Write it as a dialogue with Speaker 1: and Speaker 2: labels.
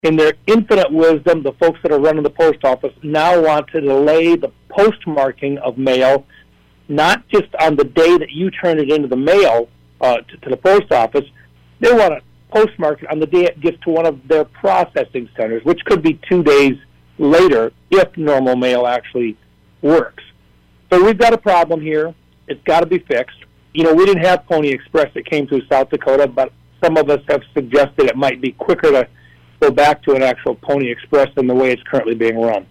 Speaker 1: In their infinite wisdom, the folks that are running the post office now want to delay the postmarking of mail, not just on the day that you turn it into the mail to the post office. They want to postmark it on the day it gets to one of their processing centers, which could be 2 days later if normal mail actually works. So we've got a problem here. It's got to be fixed. We didn't have Pony Express that came through South Dakota, but some of us have suggested it might be quicker to go back to an actual Pony Express than the way it's currently being run.